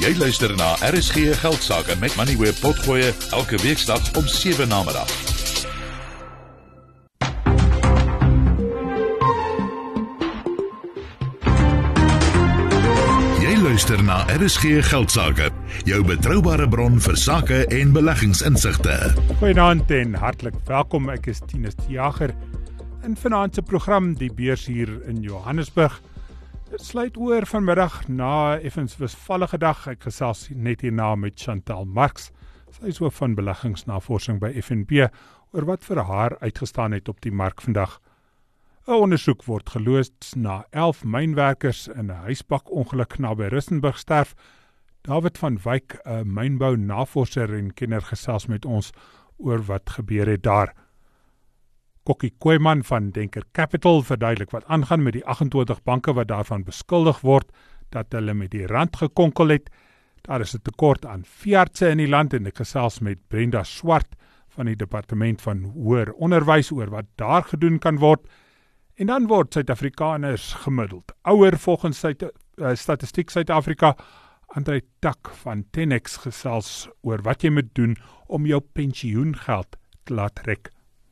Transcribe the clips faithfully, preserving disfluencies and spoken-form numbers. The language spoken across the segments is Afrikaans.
Jy luister na R S G Geldsaake met Moneyweb Potgoe elke weeksdag om sewe namiddag. Jy luister na R S G Geldsaake, jou betroubare bron vir sake en beleggingsinsigte. Goeienaand en hartlik welkom, ek is Tinus die Jager. In vanaand se program die beurs hier in Johannesburg. Dit sluit oor vanmiddag na 'n effens wisselvallige dag. Ek gesels net hierna met Chantal Marx. Sy is hoof van beleggingsnavorsing by F N B oor wat vir haar uitgestaan het op die mark vandag. 'n Ondersoek word geloos na elf mynwerkers in 'n huisbakongeluk naby Rustenburg sterf. David van Wyk, 'n mynbou-navorser en kenner, gesels met ons oor wat gebeur het daar. Kokkie Kooiman van Denker Capital verduidelik wat aangaan met die agt en twintig banke wat daarvan beskuldig word dat hulle met die rand gekonkel het. Daar is 'n tekort aan veeartse in die land en ek gesels met Brenda Swart van die Departement van Hoër Onderwys oor wat daar gedoen kan word. En dan word Suid-Afrikaners gemiddeld ouer volgens Suid, uh, Statistiek Suid-Afrika. André Tak van Tenex gesels oor wat jy moet doen om jou pensioengeld te laat trek.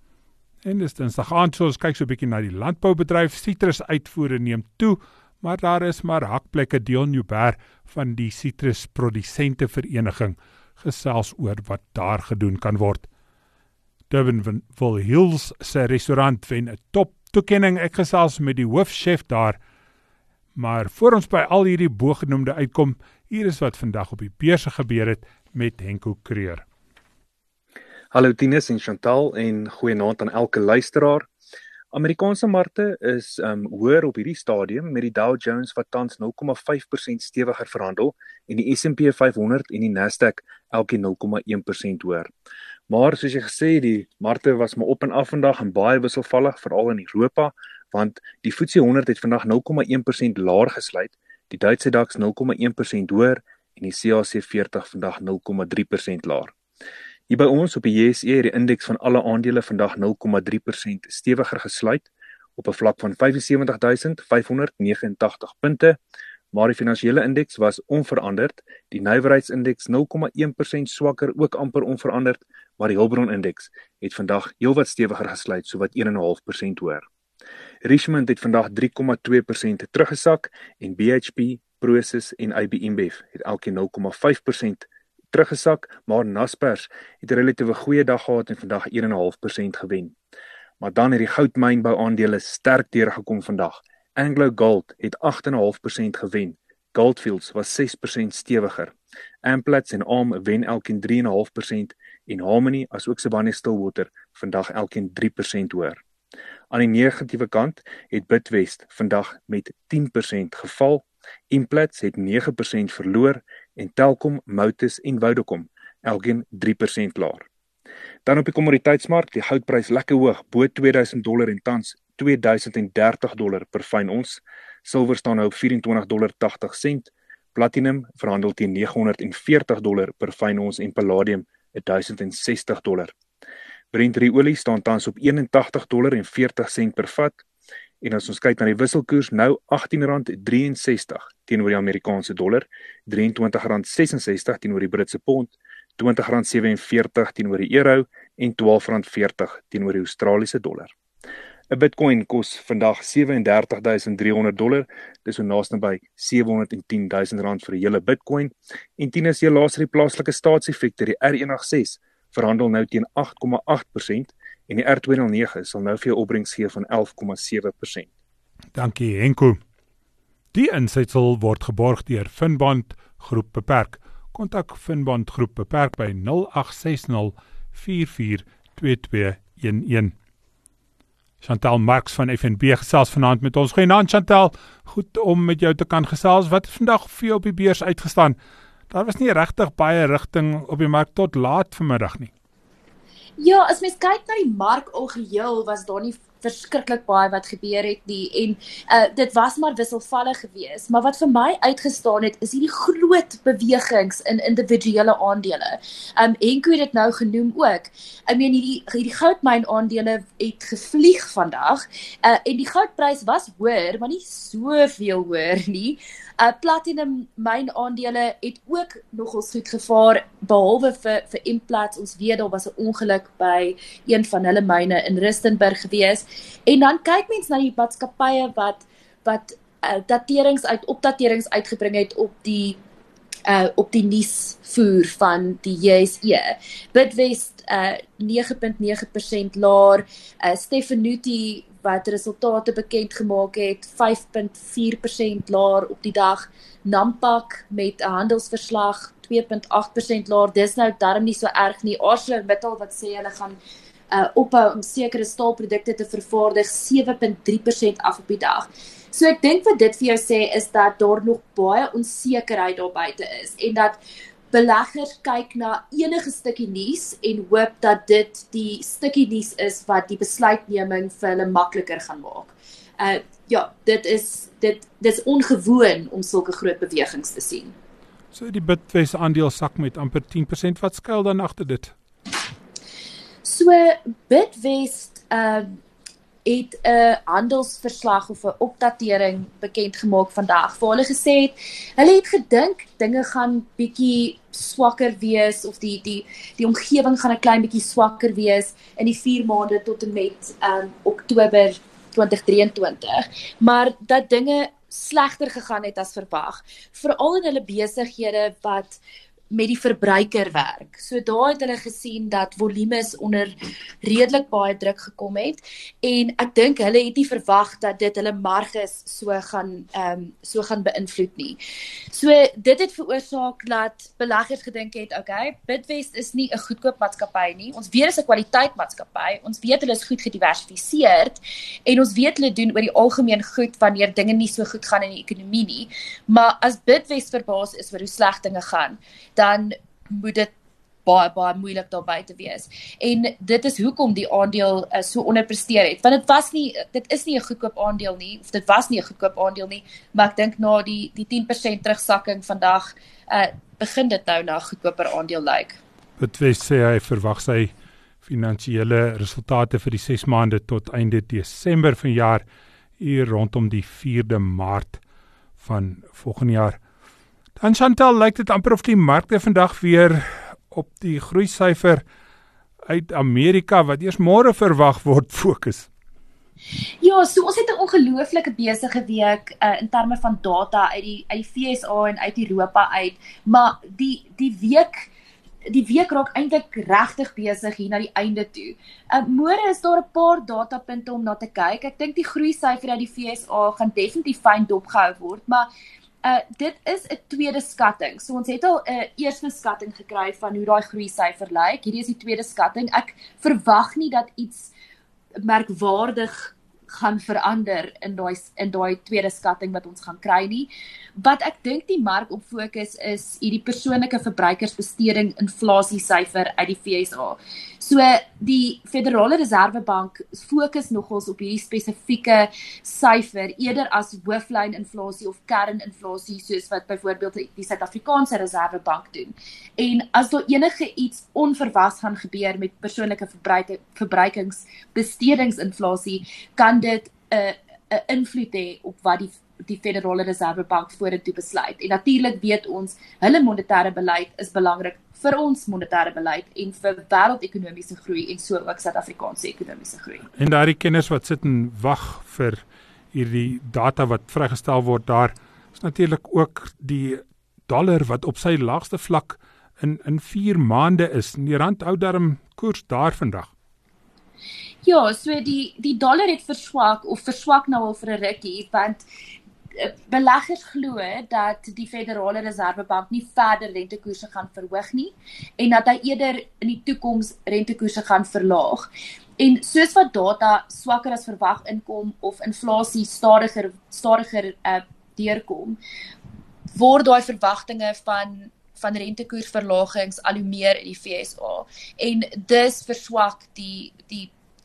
En dis dinsdag aand, so ons kyk so 'n bietjie na die landboubedryf. Sitrusuitvoere neem toe, maar daar is maar hakplekke. Dion Joubert van die Sitrusprodusente Vereniging gesels oor wat daar gedoen kan word. Durbanville Hills se restaurant wen 'n top toekenning. Ek gesels met die hoofchef daar. Maar voor ons by al hierdie bogenoemde uitkom, hier is wat vandag op die beurse gebeur het met Henko Kreur. Hallo Tinus en Chantal en goeienaand aan elke luisteraar. Amerikaanse markte is um, hoër op hierdie stadium met die Dow Jones wat tans nul komma vyf persent stewiger verhandel en die S en P vyfhonderd en die Nasdaq elkeen nul komma een persent hoër. Maar soos jy gesê, die markte was maar op en af vandag en baie wisselvallig, veral in Europa, want die F T S E honderd het vandag nul komma een persent laer gesluit, die Duitse DAX nul komma een persent hoër en die C A C forty vandag nul komma drie persent laer. Hier by ons op die J S E het die indeks van alle aandele vandag nul komma drie persent stewiger gesluit op 'n vlak van vyf sewe duisend vyf honderd vyf agt nege punte, maar die finansiële indeks was onveranderd, die nywerheidsindeks nul komma een persent swakker, ook amper onveranderd, maar die hulpbronindeks het vandag heelwat stewiger gesluit, sowat een komma vyf persent hoër. Richmond het vandag drie komma twee persent teruggesak en B H P, Prosus en I B M B F het elkeen nul komma vyf persent teruggesak, maar Naspers het 'n relatiewe goeie dag gehad en vandag een komma vyf persent gewen. Maar dan het die goudmynbou aandele sterk deurgekom vandag. Anglo Gold het agt komma vyf persent gewen. Goldfields was ses persent stewiger. Amplats en A R M wen elkeen drie komma vyf persent en Harmony as ook Sibanye-Stillwater vandag elkeen drie persent hoër. Aan die negatiewe kant het Bidwest vandag met tien persent geval, Implats het nege persent verloor en Telkom, Motus en Vodacom elkeen drie persent laer. Dan op die kommoditeitsmark, die goudprys lekker hoog, bo twee duisend dollar en tans twee duisend dertig dollar per fyn ons. Silwer staan nou op vyf eenentwintig komma tagtig sent. Platinum verhandel teen nege honderd veertig dollar per fyn ons en palladium duisend sestig dollar. Brent olie staan tans op eenentagtig dollar en veertig sent per vat. En as ons kyk na die wisselkoers, nou agttien rand drieënsestig teenoor die Amerikaanse dollar, drieëntwintig rand sesensestig teenoor die Britse pond, twintig rand sewenveertig teenoor die euro en twaalf rand veertig teenoor die Australiese dollar. 'n Bitcoin kos vandag sewe en dertig duisend driehonderd dollar, dis so naaste by sewe honderd en tien duisend rand vir 'n hele Bitcoin. En tien is helaas die plaaslike staatseffekte, die R een agt ses verhandel nou teen agt komma agt persent en die R twee nul nege sal nou vir 'n opbrengs gee van elf komma sewe persent. Dankie Henko. Die insetsel word geborg deur Finbond Groep Beperk. Kontak Finbond Groep Beperk by nul agt ses nul vier vier twee twee een een. Chantal Marx van F N B gesels vanaand met ons. Goeienaand Chantal, goed om met jou te kan gesels. Wat het vandag vir jou op die beurs uitgestaan? Daar was nie regtig baie rigting op die mark tot laat vanmiddag nie. Ja, as mens kyk na die mark algeheel, was daar nie verskriklik baie wat gebeur het nie, en uh, dit was maar wisselvallig geweest, maar wat vir my uitgestaan het, is hierdie groot bewegings in individuele aandele. Um, Henko het dit nou genoem ook. I mean, hierdie, hierdie goudmyn aandele het gevlieg vandag, uh, en die goudprys was hoër, maar nie soveel hoër nie. Uh, platinum myn aandele het ook nogals goed gevaar, behalwe vir, vir Implats. Ons weet daar was 'n ongeluk by een van hulle myne in Rustenburg gewees. En dan kyk mens na die maatskappye wat, wat uh, daterings uit, opdaterings uitgebring het op die Uh, op die nuusvoer van die J S E. Bidvest uh, nege komma nege persent laer, uh, Stefanuti wat resultate bekend gemaak het, vyf komma vier persent laer op die dag, Nampak met 'n handelsverslag twee komma agt persent laer, dis nou darm nie so erg nie, ArcelorMittal wat sê hulle gaan uh, ophou om sekere staalprodukte te vervaardig, sewe komma drie persent af op die dag. So ek dink wat dit vir jou sê is dat daar nog baie onsekerheid daar buite is en dat beleggers kyk na enige stukkie nuus en hoop dat dit die stukkie nuus is wat die besluitneming vir hulle makliker gaan maak. Uh, ja, dit is dit dis ongewoon om sulke groot bewegings te sien. So die Bidvest aandeel sak met amper tien persent, wat skuil dan agter dit? So Bidvest uh, het 'n handelsverslag of 'n opdatering bekend gemaak vandag, waar hulle gesê het, hulle het gedink dinge gaan bietjie swakker wees, of die die die omgewing gaan 'n klein bietjie swakker wees in die vier maande tot en met um, Oktober twintig drieëntwintig, maar dat dinge slegter gegaan het as verwag, veral in hulle besighede wat met die verbruiker werk. So daar het hulle gesien dat volumes onder redelik baie druk gekom het, en ek dink hulle het nie verwag dat dit hulle marges so gaan um, so gaan beïnvloed nie. So dit het veroorsaak dat beleggers gedink het, okay, Bidvest is nie 'n goedkoop maatskappy nie. Ons weet dit is 'n kwaliteit maatskappy. Ons weet hulle is goed gediversifiseerd en ons weet hulle doen oor die algemeen goed wanneer dinge nie so goed gaan in die ekonomie nie. Maar as Bidvest verbaas is oor hoe sleg dinge gaan, dan moet dit baie, baie moeilik daar buite wees. En dit is hoekom die aandeel uh, so onderpresteer het. Want dit was nie, dit is nie 'n goedkoop aandeel nie, of dit was nie 'n goedkoop aandeel nie, maar ek dink na die, die tien persent terugsakking vandag, uh, begin dit nou na 'n goedkoper aandeel lyk. Bidvest sê hy verwag sy finansiële resultate vir die ses maande tot einde Desember vanjaar, hier rondom die vierde Maart van volgende jaar. Dan Chantal, lyk dit amper of die markte vandag weer op die groeisyfer uit Amerika, wat eers môre verwag word, fokus. Ja, so ons het 'n ongelooflike besige week uh, in terme van data uit die uit die V S A en uit Europa uit, maar die die week die week raak eintlik regtig besig hier na die einde toe. Uh, môre is daar 'n paar datapunte om na te kyk. Ek dink die groeisyfer uit die V S A gaan definitief fyn dopgehou word, maar Uh, dit is 'n tweede skatting. So ons het al 'n uh, eerste skatting gekry van hoe daai groeisyfer lyk. Hierdie is die tweede skatting. Ek verwag nie dat iets merkwaardig gaan verander in daai in daai tweede skatting wat ons gaan kry nie. Wat ek dink die mark op fokus is hierdie persoonlike verbruikersbesteding inflasiesyfer uit die V S A. So die Federale Reservebank fokus nogals op hierdie spesifieke syfer eerder as hooflyn inflasie of kerninflasie, soos wat byvoorbeeld die Suid-Afrikaanse Reservebank doen. En as daar enige iets onverwags gaan gebeur met persoonlike verbruikingsbestedingsinflasie, kan dit 'n uh, 'n invloed hê op wat die die Federale Reservebank vorentoe besluit. En natuurlik weet ons, hulle monetêre beleid is belangrik vir ons monetêre beleid en vir wêreldekonomiese groei en so ook Suid-Afrikaanse ekonomiese groei. En daardie kenners wat sit en wag vir hierdie data wat vrygestel word, daar is natuurlik ook die dollar wat op sy laagste vlak in in vier maande is. Die rand hou daarom koers daar vandag. Ja, so die die dollar het verswak of verswak nou al vir 'n rukkie, want beleggers glo dat die Federale Reservebank nie verder rentekoerse gaan verhoog nie en dat hy eerder in die toekoms rentekoerse gaan verlaag. En soos wat data swakker as verwag inkom of inflasie stadiger stadiger uh, deurkom, word daai verwagtinge van van rentekoersverlagings al hoe meer in die V S A en dis verswak die die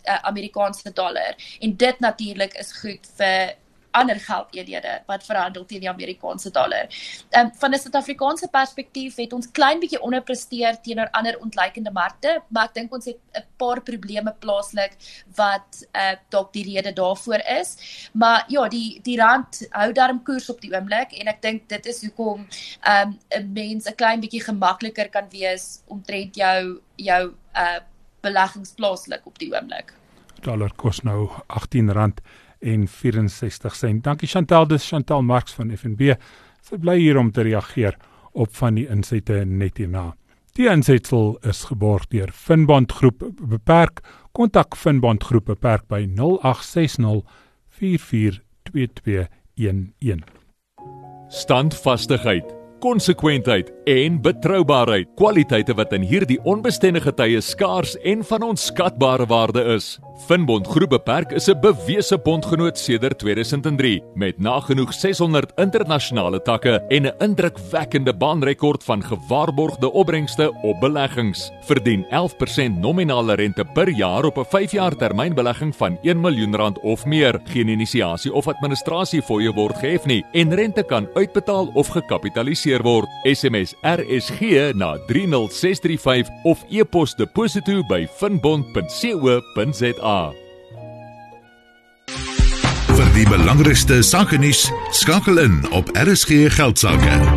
uh, Amerikaanse dollar. En dit natuurlik is goed vir ander geldeenhede wat verhandel teen die Amerikaanse dollar. Um, van 'n Suid-Afrikaanse perspektief het ons klein bietjie onderpresteer teenoor ander ontleikende markte, maar ek dink ons het 'n paar probleme plaaslik wat uh, dalk die rede daarvoor is. Maar ja, die die rand hou darm koers op die oomblik en ek dink dit is hoekom um, 'n mens 'n klein bietjie gemakliker kan wees omtrent jou jou uh, beleggings plaaslik op die oomblik. Dollar kos nou agttien rand en vyf-en-sestig sent. Dankie Chantal, dis Chantal Marx van F N B. Sy bly hier om te reageer op van die insette net hierna. Die insetsel is geborg deur Finbond Groep Beperk. Kontak Finbond Groep Beperk by nul agt ses nul vier vier twee twee een een. Standvastigheid, konsekwentheid en betroubaarheid, kwaliteite wat in hierdie onbestendige tye skaars en van onskatbare waarde is. Finbond Groep Beperk is 'n bewese bondgenoot sedert twee duisend drie, met nagenoeg seshonderd internasionale takke en 'n indrukwekkende baanrekord van gewaarborgde opbrengste op beleggings. Verdien elf persent nominale rente per jaar op 'n vyf jaar termynbelegging van een miljoen rand of meer. Geen inisiasie of administrasie fooie word gehef nie en rente kan uitbetaal of gekapitaliseer word. S M S R S G na drie nul ses drie vyf of e-pos deposito by finbond punt co punt za. Vir die belangrikste sakenuus, skakel in op R S G Geldsaake.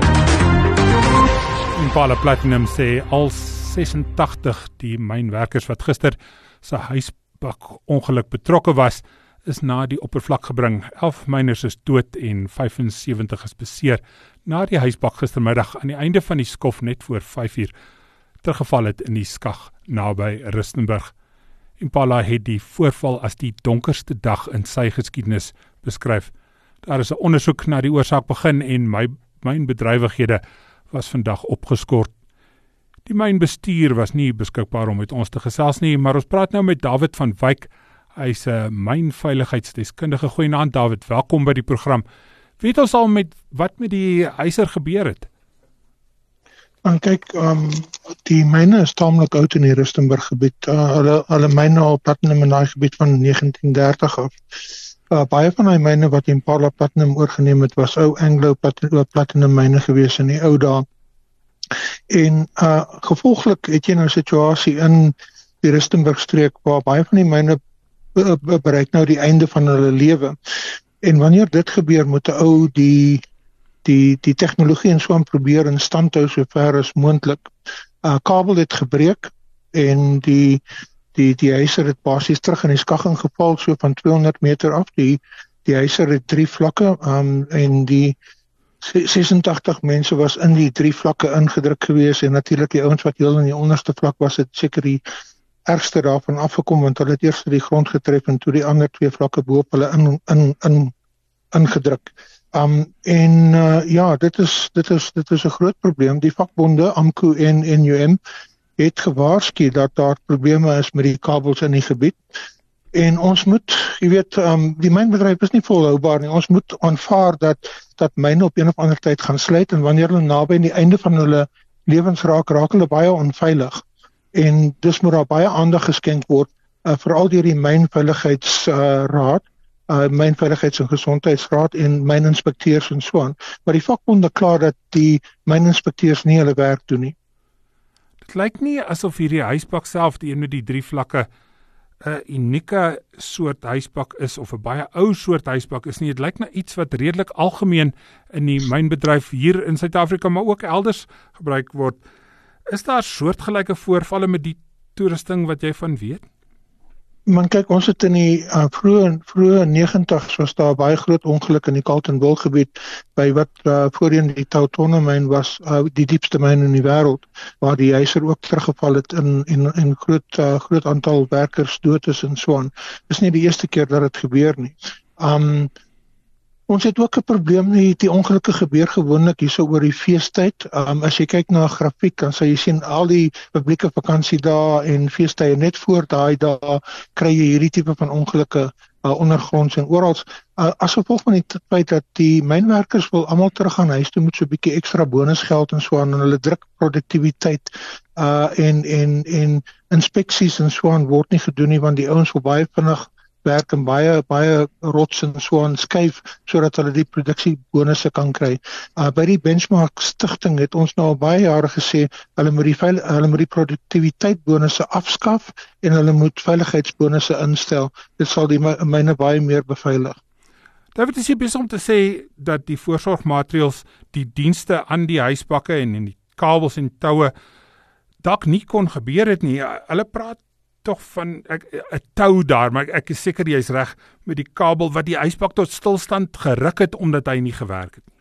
Impala Platinum sê al sesentagtig die mynwerkers wat gister se huisbak ongeluk betrokke was, is na die oppervlak gebring. elf myners is dood en vyf-en-sewentig is beseer na die huisbak gistermiddag aan die einde van die skof net voor vyf uur teruggeval het in die skag naby Rustenburg. Impala het die voorval as die donkerste dag in sy geskiedenis beskryf. Daar is 'n ondersoek na die oorsaak begin en my mynbedrywighede was vandag opgeskort. Die mynbestuur was nie beskikbaar om met ons te gesels nie, maar ons praat nou met David van Wyk. Hy is 'n mynveiligheidsdeskundige. Goeienaand David, welkom by die program. Weet ons al met wat met die yster gebeur het? En kyk, um, die myne is taamlik oud in die Rustenburg gebied. Uh, hulle, hulle myne al platinum in daai gebied van negentien dertig af. Uh, baie van die myne wat Impala Platinum oorgeneem het, was ou Anglo Platinum myne gewees in die ou dae. En uh, gevolglik het jy nou 'n situasie in die Rustenburg streek waar baie van die myne bereik nou die einde van hulle lewe. En wanneer dit gebeur, moet 'n ou die die die tegnologie en so aan probeer in stand hou so ver as moontlik. Uh, kabel het gebreek en die die die yster het basies terug in die skagging geval so van tweehonderd meter af. Die die yster het drie vlakke um, en die sesentagtig mense was in die drie vlakke ingedruk gewees en natuurlik die ouens wat heel in die onderste vlak was, het seker die ergste daarvan afgekom want hulle het eers die grond getref en toe die ander twee vlakke bo op hulle in in in ingedruk. Um en uh, ja, dit is dit is dit is 'n groot probleem. Die vakbonde A M C U en N U M het gewaarsku dat daar probleme is met die kabels in die gebied. En ons moet, jy weet, um die mynbedryf is nie volhoubaar nie. Ons moet aanvaar dat dat myne op een of ander tyd gaan sluit en wanneer hulle naby aan die einde van hulle lewens raak, raak hulle baie onveilig. En dus moet daar baie aandag geskenk word, uh, veral deur die mynveiligheidsraad, uh, uh, mynveiligheids- en gesondheidsraad en myninspekteurs en so aan. Maar die vakbonde kla dat die myninspekteurs nie hulle werk doen nie. Dit lyk nie asof hierdie huisbak self, die een met die drie vlakke, 'n unieke soort huisbak is of 'n baie ou soort huisbak is nie. Dit lyk na iets wat redelik algemeen in die mynbedryf hier in Suid-Afrika, maar ook elders gebruik word. Is daar soortgelyke voorvalle met die toerusting wat jy van weet? Man kyk, ons het in die uh, vroeë vroeë negentigs was daar baie groot ongeluk in die Carletonville gebied by wat uh, voorheen die Tautona myn was, uh, die diepste myn in die wêreld, waar die yster ook teruggeval het in en en groot uh, groot aantal werkers dood is en so aan. Dis nie die eerste keer dat dit gebeur nie. Um Ons het ook 'n probleem, die, die ongelukke gebeur gewoonlik hierso oor die feestyd. Um, as jy kyk na 'n grafiek, dan sal jy sien al die publieke vakansiedae en feestydde net voor daai dae kry jy hierdie tipe van ongelukke uh, ondergronds en oral. Uh, as gevolg van die feit dat die mynwerkers wil almal terug gaan huis toe met so 'n bietjie ekstra bonusgeld en so aan en hulle druk produktiwiteit uh, en en en inspeksies en so aan word nie gedoen nie want die ouens wil baie vinnig werk en baie baie rots en so aan skuif sodat hulle die produksiebonusse kan kry. Uh, by die Benchmark Stichting het ons nou al baie jare gesê hulle moet die veil, hulle moet die produktiwiteitbonusse afskaf en hulle moet veiligheidsbonusse instel. Dit sal die myne baie meer beveilig. David, is jy besig om te sê dat die voorsorgmaatreëls die dienste aan die huisbakke en en die kabels en toue dalk nie kon gebeur het nie. Hulle praat tog van 'n tou daar, maar ek, ek is seker jy's reg met die kabel wat die huisbak tot stilstand geruk het omdat hy nie gewerk het nie.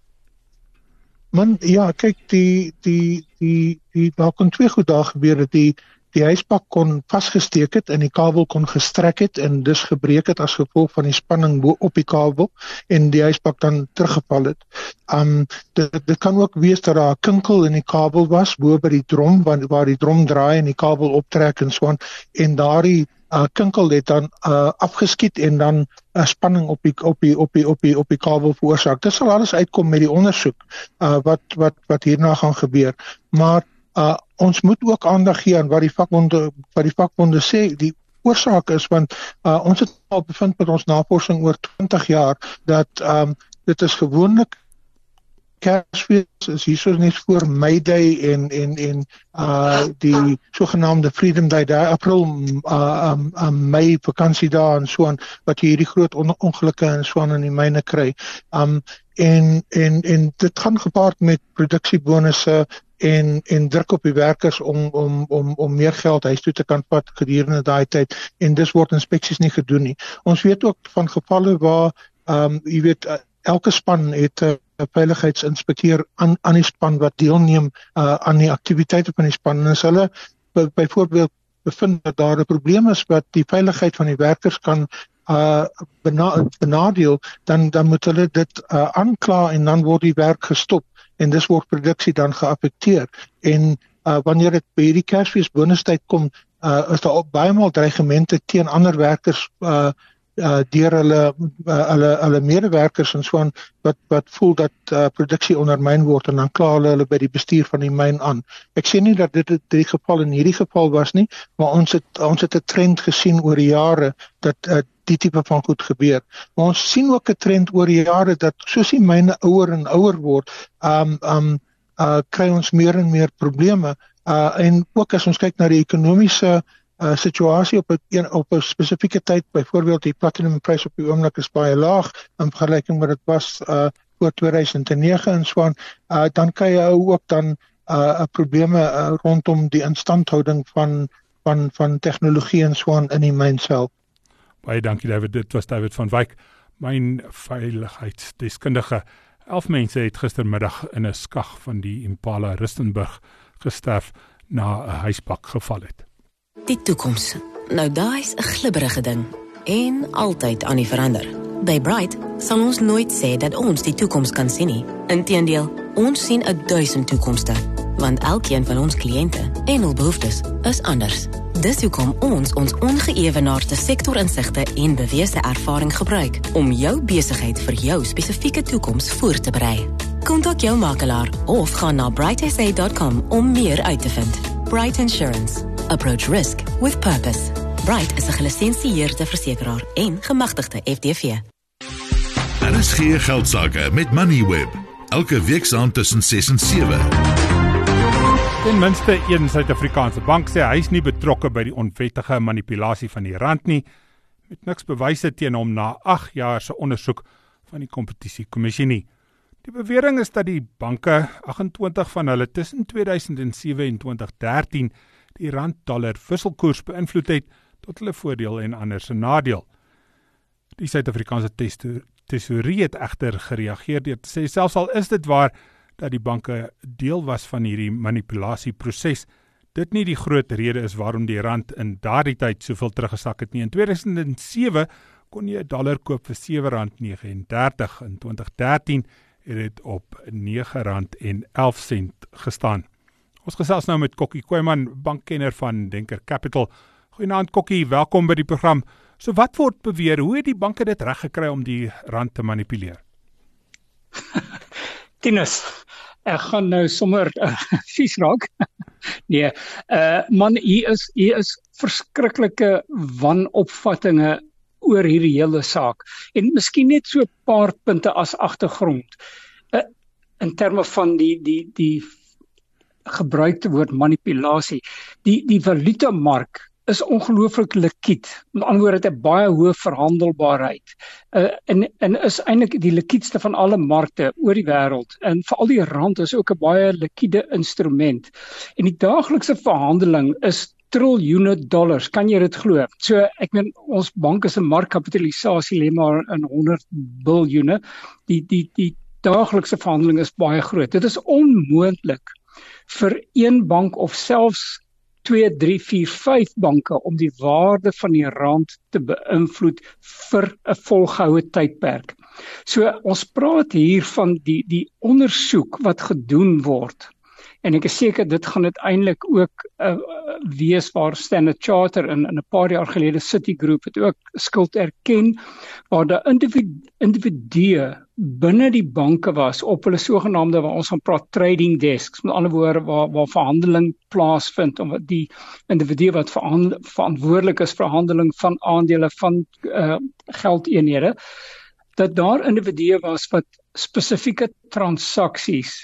Man, ja, kyk, die die die die daar kon twee goed daar gebeur het. Die die huisbak kon vasgesteek het en die kabel kon gestrek het en dus gebreek het as gevolg van die spanning bo op die kabel en die huisbak dan teruggeval het. Um dit, dit kan ook wees dat daar 'n kinkel in die kabel was bo by die drom waar, waar die drom draai en die kabel optrek en so aan en daardie uh, kinkel het dan uh, afgeskiet en dan 'n uh, spanning op die op die op die op die op die kabel veroorsaak. Dit sal alles uitkom met die ondersoek uh, wat wat wat hierna gaan gebeur. Maar Uh, ons moet ook aandag gee aan wat die vakbonde wat die vakbonde sê die oorsaak is want uh, ons het al bevind met ons navorsing oor twintig jaar dat um, dit is gewoonlik Kersfees is hierso net voor May Day en en en uh, die sogenaamde Freedom Day, daar April uh, um, um, Mei vakansiedae en so aan wat jy hierdie groot on ongelukke en so aan in die myne kry. Um, en en en dit gaan gepaard met produksiebonusse en en druk op die werkers om om om om meer geld huis toe te kan vat gedurende daai tyd en dis word inspeksies nie gedoen nie. Ons weet ook van gevalle waar ehm um, jy weet elke span het 'n uh, veiligheidsinspekteur aan aan die span wat deelneem uh, aan die aktiwiteite van die span en as hulle byvoorbeeld bevind dat daar 'n probleem is wat die veiligheid van die werkers kan uh bena benadeel dan dan moet hulle dit uh, aankla en dan word die werk gestop. En dis word produksie dan geaffekteer. En uh, wanneer dit by hierdie Kersfees bonustyd kom, uh, is daar ook baie maal dreigemente teen ander werkers uh, uh, deur hulle uh, hulle hulle medewerkers en so aan wat wat voel dat uh, produksie ondermyn word en dan kla hulle hulle by die bestuur van die myn aan. Ek sê nie dat dit die geval in hierdie geval was nie, maar ons het ons het 'n trend gesien oor die jare dat uh, die tipe van goed gebeur. Maar ons sien ook 'n trend oor die jare dat soos die myne ouer en ouer word, um um uh kry ons meer en meer probleme. Uh en ook as ons kyk na die ekonomiese uh situasie op 'n op 'n spesifieke tyd, byvoorbeeld die platinumprys op die oomblik is baie laag in vergelyking met dit was uh voor twee duisend nege en so aan, uh dan kry jy ook dan uh probleme uh, rondom die instandhouding van van van tegnologie en so aan in die myn self. Baie dankie David, dit was David van Wyk, myn veiligheidsdeskundige. Elf mense het gistermiddag in 'n skag van die Impala Rustenburg gesterf na 'n huisbak geval het. Die toekoms. Nou daai is 'n glibberige ding en altyd aan die verander. By Bright sal ons nooit sê dat ons die toekoms kan sien nie. Inteendeel, ons sien 'n duisend toekomste, want elkeen van ons kliënte en hul behoeftes is anders. Dis hoekom ons ons ongeëwenaarde sektorinsigte en bewese ervaring gebruik om jou besigheid vir jou spesifieke toekoms voor te berei. Kontak jou makelaar of gaan na bright s a dot com om meer uit te vind. Bright Insurance. Approach risk with purpose. Bright is 'n gelisensieerde versekeraar en gemagtigde F D V. Daar is geen geldsaake met Moneyweb. Elke week saam tussen ses en sewe. Ten minste een Suid-Afrikaanse bank sê hy is nie betrokke by die onwettige manipulasie van die rand nie, met niks bewyse teen hom na agt jaar se ondersoek van die Kompetisiekommissie nie. Die bewering is dat die banke agt-en-twintig van hulle tussen twee duisend sewe en twintig dertien die rand-dollar wisselkoers beïnvloed het tot hulle voordeel en ander se nadeel. Die Suid-Afrikaanse tesourie het egter gereageer deur te sê selfs al is dit waar dat die banke deel was van hierdie manipulasieproses, dit nie die groot rede is waarom die rand in daardie tyd soveel teruggesak het nie. In twee duisend sewe kon jy 'n dollar koop vir sewe rand negenendertig. In twintig dertien het dit op nege rand en elf sent gestaan. Ons gesels nou met Kokkie Kooiman, bankkenner van Denker Capital. Goeienaand Kokkie, welkom by die program. So wat word beweer, hoe het die banke dit reg gekry om die rand te manipuleer? Tinus, ek gaan nou sommer uh, vies raak. nee, uh, man, hier is, hier is verskriklike wanopvattinge oor hierdie hele saak. En miskien net so 'n paar punte as agtergrond. Uh, in terme van die, die, die gebruikte woord manipulasie. Die, die valutamark is ongelooflik likwid. Met ander woorde, het 'n baie hoë verhandelbaarheid. Uh, en, en is eintlik die likwidste van alle markte oor die wêreld. En veral die rand is ook 'n baie likwiede instrument. En die daaglikse verhandeling is triljoene dollars, kan jy dit glo? So, ek meen, ons banke se markkapitalisasie lê maar in honderd biljoene. Die, die, die daaglikse verhandeling is baie groot. Dit is onmoontlik vir een bank of selfs twee, drie, vier, vyf banke om die waarde van die rand te beïnvloed vir 'n volgehoue tydperk. So ons praat hier van die die ondersoek wat gedoen word. En ek is seker dit gaan uiteindelik ook uh, wees waar Standard Chartered in, in 'n paar jaar gelede Citigroup het ook skuld erken, waar daar individu, individue binne die banke was op hulle sogenaamde, waar ons gaan praat trading desks, met ander woorde waar, waar verhandeling plaasvind, om die individue wat verhandel, verantwoordelik is vir verhandeling van aandele, van uh, geldeenhede, dat daar individue was wat spesifieke transaksies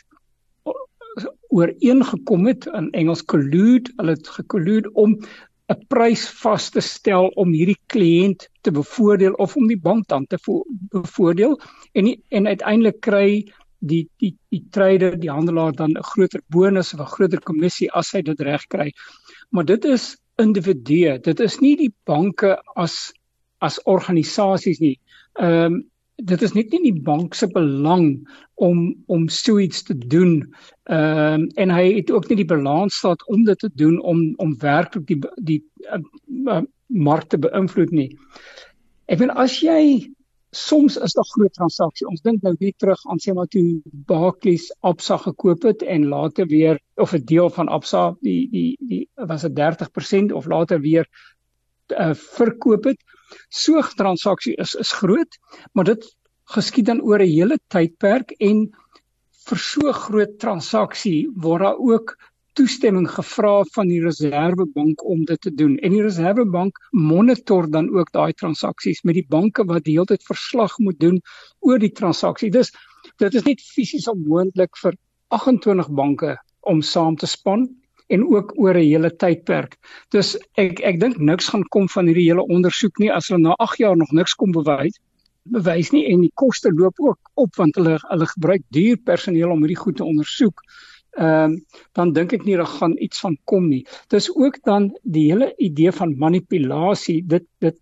ooreengekom het, in Engels collude, hulle het gecollude om 'n prys vas te stel om hierdie kliënt te bevoordeel of om die bank dan te bevoordeel en, die, en uiteindelik kry die, die, die trader, die handelaar dan 'n groter bonus of 'n groter kommissie as hy dit reg kry. Maar dit is individue, dit is nie die banke as, as organisasies nie. Ehm um, Dit is net nie die bank se belang om, om so iets te doen. Um, en hy het ook nie die balansstaat om dit te doen, om, om werklik die, die uh, uh, mark te beïnvloed nie. Ek weet, as jy, soms is daar groot transaksie, ons dink nou weer terug aan sê maar toe Barclays Absa gekoop het, en later weer, of 'n deel van Absa, die, die, die was het dertig persent, of later weer uh, verkoop het. So 'n transaksie is, is groot, maar dit geskied dan oor 'n hele tydperk, en vir so 'n groot transaksie word daar ook toestemming gevra van die Reservebank om dit te doen. En die Reservebank monitor dan ook daai transaksies met die banke wat die hele tyd verslag moet doen oor die transaksie. Dus dit is nie fisies onmoontlik vir agt en twintig banke om saam te span, en ook oor 'n hele tydperk. Dus ek ek dink niks gaan kom van hierdie hele ondersoek nie, as hulle na agt jaar nog niks kom bewys, bewys nie, en die koste loop ook op, want hulle hulle gebruik duur personeel om hierdie goed te ondersoek. Ehm um, dan dink ek nie daar gaan iets van kom nie. Dis ook dan die hele idee van manipulasie, dit dit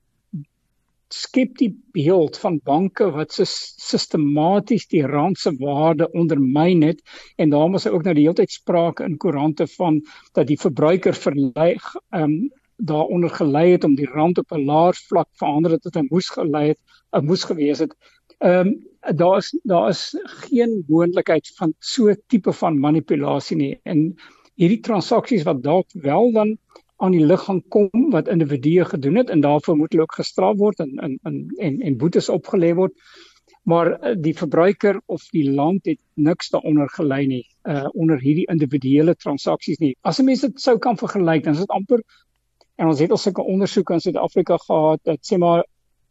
skep die beeld van banke wat so sistematies die rand se waarde ondermyn het, en daarom is ook nou die hele tyd sprake in koerante van dat die verbruiker verlei, um, daaronder gelei het om die rand op 'n laer vlak verander het, dat hy moes gelei het, uh, moes gewees het. Um, daar is daar is geen moontlikheid van so 'n tipe van manipulasie nie, en hierdie transaksies wat dalk wel dan aan die lig gaan kom, wat individue gedoen het, en daarvoor moet hulle ook gestraf word, en, en, en, en, en boetes opgelê word, maar die verbruiker of die land het niks daaronder gelei nie, uh, onder hierdie individuele transaksies nie. As 'n mens dit sou kan vergelyk, dan is dit amper, en ons het al sulke ondersoeke in Suid-Afrika gehad, dat sê maar,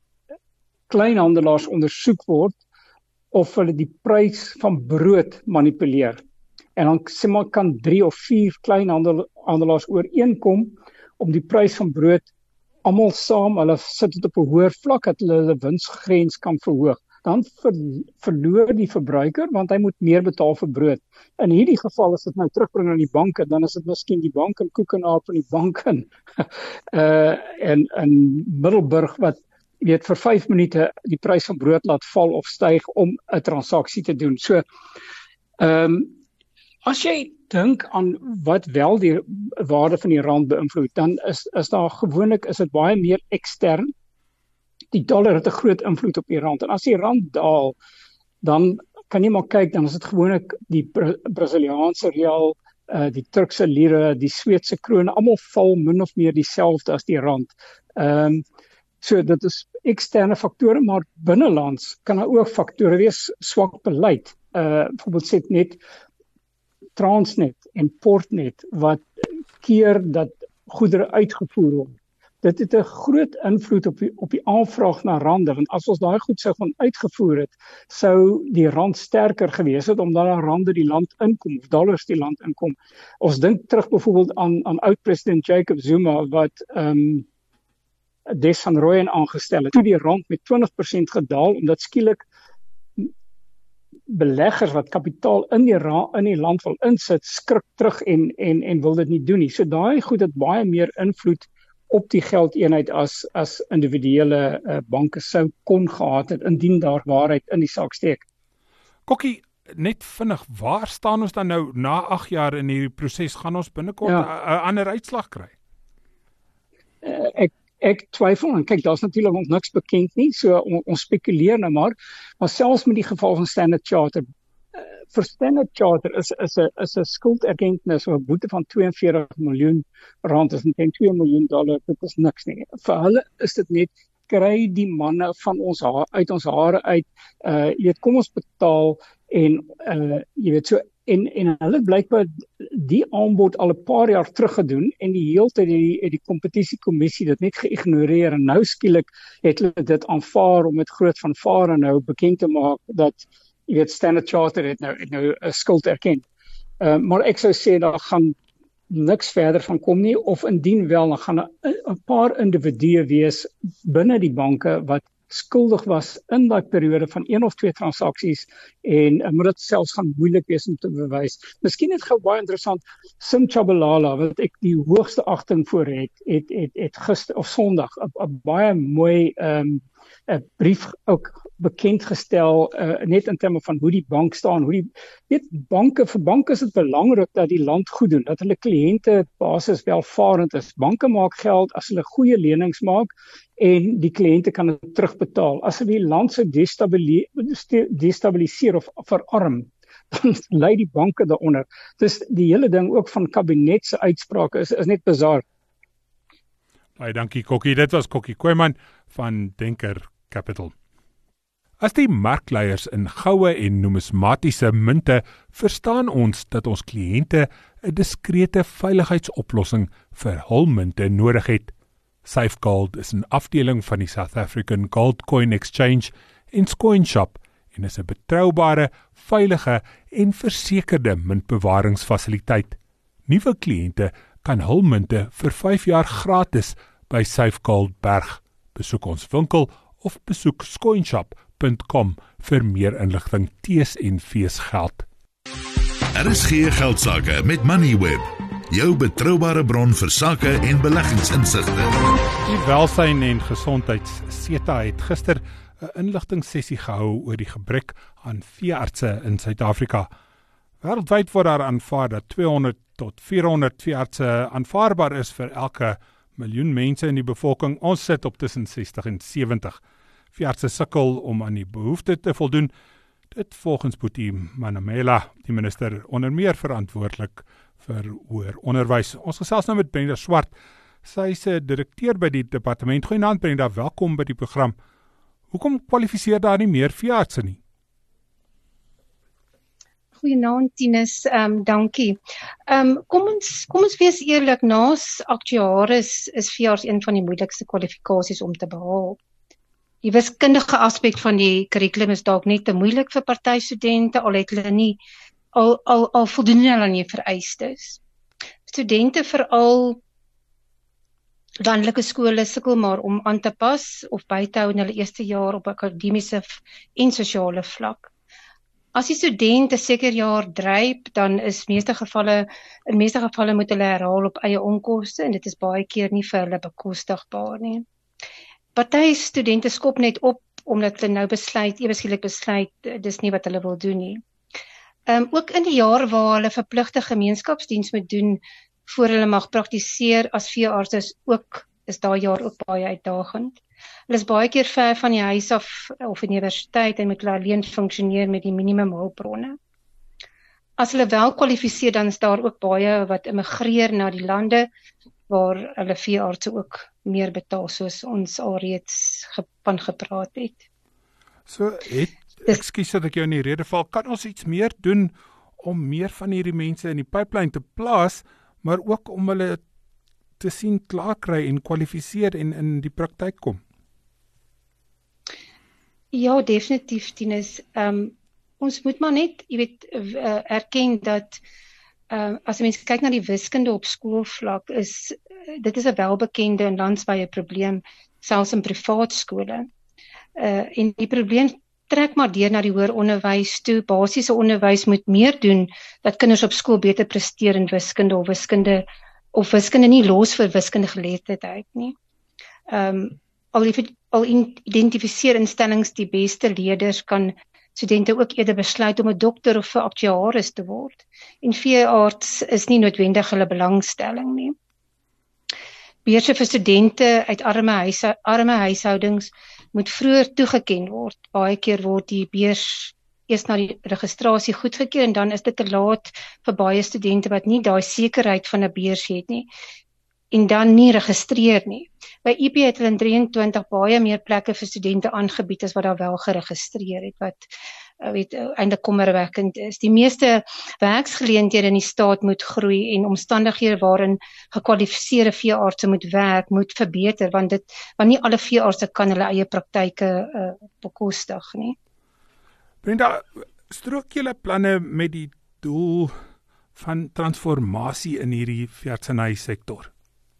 kleinhandelaars ondersoek word, of hulle die prys van brood manipuleer. En dan sê maar kan drie of vier kleinhandelaars ooreenkom om die prys van brood almal saam, hulle sit dit op 'n hoër vlak, dat hulle hulle winsgrens kan verhoog. Dan ver, verloor die verbruiker, want hy moet meer betaal vir brood. In hierdie geval, as dit nou terugbring aan die banke, dan is dit miskien die bank in Koekenaap en die bank in, uh, en, in Middelburg, wat weet vir vyf minute die prys van brood laat val of styg om 'n transaksie te doen. So, ehm um, as jy dink aan wat wel die waarde van die rand beïnvloed, dan is is daar gewoonlik is dit baie meer ekstern. Die dollar het 'n groot invloed op die rand, en as die rand daal, dan kan jy maar kyk, dan is dit gewoonlik die Bra- Braziliaanse real, uh, die Turkse lire, die Sweedse kroon, almal val min of meer dieselfde as die rand. Ehm um, So dit is eksterne faktore, maar binnelands kan daar ook faktore wees, swak beleid. Uh, byvoorbeeld sê net Transnet en Portnet wat keer dat goedere uitgevoer word. Dit het 'n groot invloed op die, op die aanvraag na rande, want as ons daai goed sou van uitgevoer het, sou die rand sterker gewees het, omdat daar rande die land inkom, of dollars die land inkom. Ons dink terug byvoorbeeld aan, aan oud-president Jacob Zuma, wat um, Des van Rooyen aangestel het, toe die rand met twintig persent gedaal, omdat skielik beleggers wat kapitaal in die, ra- in die land wil insit, skrik terug en, en, en wil dit nie doen nie. So daai goed het baie meer invloed op die geldeenheid as, as individuele uh, banke sou kon gehad het, indien daar waarheid in die saak steek. Kokkie, net vinnig, waar staan ons dan nou na agt jaar in hierdie proses? Gaan ons binnekort 'n ja. ander uitslag kry? Uh, ek Ek twyfel, en kyk, daar's natuurlik ons niks bekend nie, so on, ons spekuleer nou maar, maar selfs met die geval van Standard Chartered, uh, vir Standard Chartered is is 'n is 'n skulderkenning of 'n boete van twee en veertig miljoen rand, is net twee miljoen dollar, dit is niks nie. Vir hulle is dit net, kry die manne van ons haar, uit ons hare uit, uh, jy weet, kom ons betaal, en uh, jy weet, so, en, en hulle blykbaar die aanbod al 'n paar jaar terug gedoen, en die hele tyd die, die kompetisiekommissie dit net geïgnoreer, en nou skielik het hulle dit aanvaar om met groot vanvare nou bekend te maak, dat, jy weet, Standard Chartered het nou, het nou 'n skuld erken. Uh, maar ek sou sê, daar gaan niks verder van kom nie, of indien wel, dan gaan 'n paar individue wees binne die banke wat skuldig was in daai periode van een of twee transaksies, en uh, moet dit selfs gaan moeilik wees om te bewys. Miskien het gou baie interessant, Sim Tshabalala, wat ek die hoogste agting voor het, het, het, het gister of Sondag 'n baie mooi um, 'n brief ook bekend gestel, uh, net in terme van hoe die bank staan, hoe die, weet, banke, vir banke is dit belangrik dat die land goed doen, dat hulle kliënte basis welvarend is. Banke maak geld as hulle goeie lenings maak, en die kliënte kan dit terugbetaal. As hulle die land sou destabiliseer, destabiliseer of verarm, dan lei die banke daaronder. Dus die hele ding ook van kabinet se uitsprake is, is net bizar. Baie dankie, Kokkie. Dit was Kokkie Kooiman van Denker Capital. As die markleiers in goue en numismatiese munte, verstaan ons dat ons kliënte 'n diskrete veiligheidsoplossing vir hul munte nodig het. Safegold is 'n afdeling van die South African Gold Coin Exchange en Coinshop en is 'n betroubare, veilige en versekerde muntbewaringsfasiliteit. Nuwe kliënte kan hul munte vir vyf jaar gratis by Safegold berg. Besoek ons winkel of besoek coinshop punt com vir meer inligting. T's en V's geld. R S G Geldsaake met Moneyweb, jou betroubare bron vir sake en beleggingsinsigte. Die Welsyn en Gesondheids-SETA het gister 'n inligtingssessie gehou oor die gebrek aan veeartse in Suid-Afrika. Wêreldwyd word daar aanvaar dat tweehonderd tot vierhonderd veeartse aanvaarbaar is vir elke miljoen mense in die bevolking. Ons sit op tussen sestig en sewentig. Veeartse sukkel om aan die behoefte te voldoen. Dit volgens Boetie Manamela, die minister onder meer verantwoordelik vir hoër onderwys. Ons gesels nou met Brenda Swart. Sy is 'n direkteur by die departement. Goeienaand Brenda, welkom by die program. Hoekom kwalifiseer daar nie meer veeartse nie? Goeienaand Tinus, um, dankie. Um, kom ons kom ons wees eerlik, naas aktuaris is veearts een van die moeilikste kwalifikasies om te behaal. Die wiskundige aspek van die kurrikulum is dalk net te moeilik vir party studente, al het hulle nie al al al voldoen hulle aan die vereistes. Studente veral landelike skole sukkel maar om aan te pas of by te hou in hulle eerste jaar op akademiese en sosiale vlak. As die student 'n seker jaar dryp, dan is meeste gevalle in meeste gevalle moet hulle herhaal op eie onkoste en dit is baie keer nie vir hulle bekostigbaar nie. Party studente skop net op omdat hulle nou besluit, ewe skielik besluit dis nie wat hulle wil doen nie. Um, ook in die jaar waar hulle verpligte gemeenskapsdiens moet doen voor hulle mag praktiseer as veearts is ook is daai jaar ook baie uitdagend. Hulle is baie keer ver van die huis af of universiteit en moet hulle alleen funksioneer met die minimum hulpbronne. As hulle wel kwalifiseer, dan is daar ook baie wat immigreer na die lande waar hulle veeartse ook meer betaal, soos ons alreeds ge, van gepraat het. So, het, ekskuus dat ek jou in die rede val, kan ons iets meer doen om meer van hierdie mense in die pipeline te plaas, maar ook om hulle te sien klaarkry en kwalifiseer en in die praktyk kom? Ja, definitief, Tinus. Um, ons moet maar net, jy weet, uh, erken dat uh, as mens kyk na die wiskunde op skoolvlak, is dit is 'n welbekende en landwyse probleem, selfs in privaat skole. Uh, en die probleem trek maar deur na die hoër onderwys toe. Basiese onderwys moet meer doen dat kinders op skool beter presteer in wiskunde of wiskunde of wiskunde nie los vir wiskunde geletterdheid nie. Um, al, al identifiseer instellings die beste leerders, kan studente ook eerder besluit om 'n dokter of 'n aktuaris te word. En veearts is nie noodwendig hulle belangstelling nie. Beurse vir studente uit arme, huise, arme huishoudings moet vroeër toegeken word. Baie keer word die beurs eers na die registrasie goedgekeur en dan is dit te laat vir baie studente wat nie daai sekerheid van 'n beurs het nie en dan nie registreer nie. By I P het hulle in drieëntwintig baie meer plekke vir studente aangebied as wat daar wel geregistreer het, wat weet eintlik kommerwekkend is. Die meeste werksgeleenthede in die staat moet groei en omstandighede waarin gekwalifiseerde veeartse moet werk, moet verbeter, want dit want nie alle veeartse kan hulle eie praktyke uh, bekostig nie. Brenda, strook julle planne met die doel van transformasie in hierdie veeartseny sektor?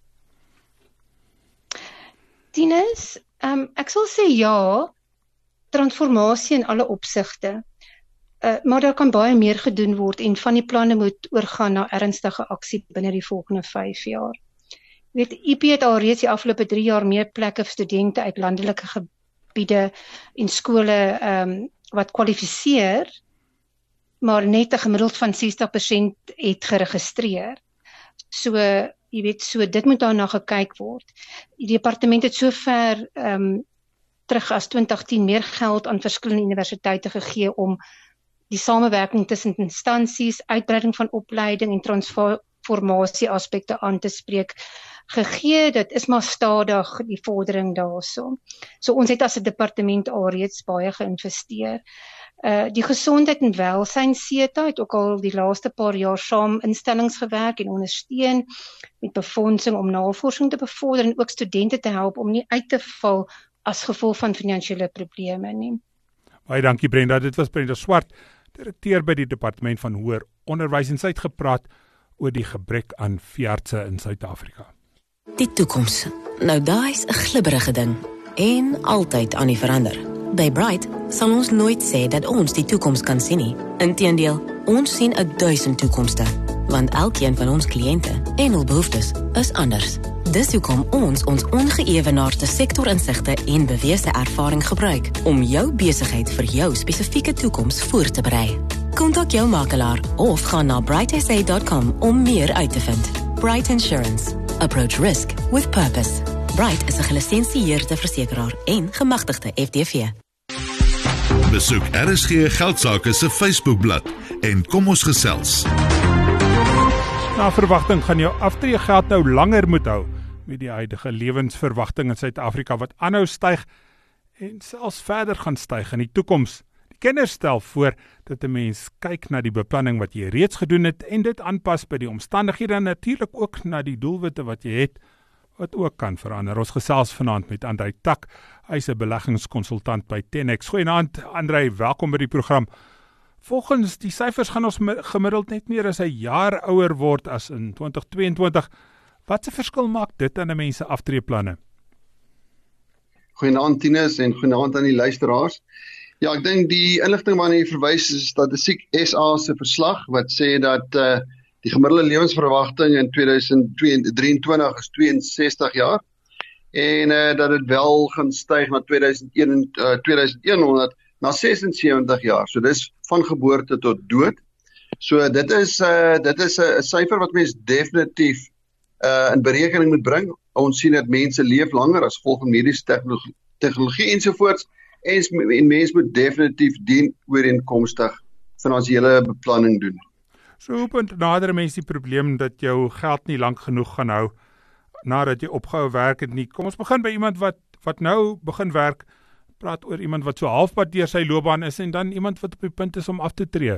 Tinus, um, ek sal sê ja, transformasie in alle opsigte, uh, maar daar kan baie meer gedoen word en van die planne moet oorgaan na ernstige aksie binne die volgende vyf jaar. Jy weet, I P het al reeds die afgelope drie jaar meer plekke vir studente uit landelike gebiede en skole um, wat kwalifiseer, maar net 'n gemiddeld van sestig persent het geregistreer. So, jy weet, so dit moet daarna gekyk word. Die departement het sover um, terug as twintig tien meer geld aan verskillende universiteite gegee om die samewerking tussen instansies, uitbreiding van opleiding en transformasie aspekte aan te spreek. Gegee, dit is maar stadig die vordering daarso. So ons het as 'n departement alreeds baie geïnvesteer. Uh, die gesondheid en welsyn S E T A het ook al die laaste paar jaar saam instellings gewerk en ondersteun met befondsing om navorsing te bevorder en ook studente te help om nie uit te val as gevolg van finansiële probleme nie. Baie dankie Brenda, dit was Brenda Swart, direkteur by die Departement van Hoër Onderwys en sy het gepraat oor die gebrek aan veeartse in Suid-Afrika. Die toekoms. Nou daai is 'n glibberige ding en altyd aan die verander. By Bright sal ons nooit sê dat ons die toekoms kan sien nie. Inteendeel, ons sien 'n duisend toekomste, want elkeen van ons kliënte en hul behoeftes is anders. Dis hoekom ons ons ongeëwenaarde sektorinsigte en bewese ervaring gebruik om jou besigheid vir jou spesifieke toekoms voor te berei. Kontak jou makelaar of gaan na bright s a dot com om meer uit te vind. Bright Insurance. Approach risk with purpose. Bright is 'n gelisensieerde versekeraar en gemagtigde F D V. Besoek R S G Geldsaake se Facebookblad en kom ons gesels. Na verwagting gaan jou aftreegeld nou langer moet hou met die huidige lewensverwagting in Suid-Afrika wat aanhou styg en selfs verder gaan styg in die toekoms. Die kenners stel voor dat 'n mens kyk na die beplanning wat jy reeds gedoen het en dit aanpas by die omstandighede en natuurlik ook na die doelwitte wat jy het wat ook kan verander. Ons gesels vanaand met Andrei Tak, hy is 'n beleggingskonsultant by Tenex. Goeienaand Andrei, welkom by die program. Volgens die syfers gaan ons gemiddeld net meer as 'n jaar ouer word as in twintig tweeëntwintig. Wat 'n verskil maak dit aan 'n mens se aftreeplanne? Goeienaand Tinus en goeienaand aan die luisteraars. Ja, ek dink die inligting waarna jy verwys is Statistiek S A se verslag wat sê dat uh, die gemiddelde lewensverwagting in tweeduisend drieëntwintig is tweeënsestig jaar en uh, dat dit wel gaan styg na tweeduisend honderd na sesensewentig jaar. So dis van geboorte tot dood. So dit is uh, dit is 'n uh, syfer wat mens definitief uh, in berekening moet bring. Ons sien dat mense leef langer as gevolg van mediese tegnologie, tegnologie ensovoorts en, en mense moet definitief dien ooreenkomstig finansiële beplanning doen. So hoe punt nader mense die probleem dat jou geld nie lank genoeg gaan hou nadat jy opgehou werk het nie. Kom ons begin by iemand wat wat nou begin werk. Praat oor iemand wat so halfpad deur sy loopbaan is en dan iemand wat op die punt is om af te tree.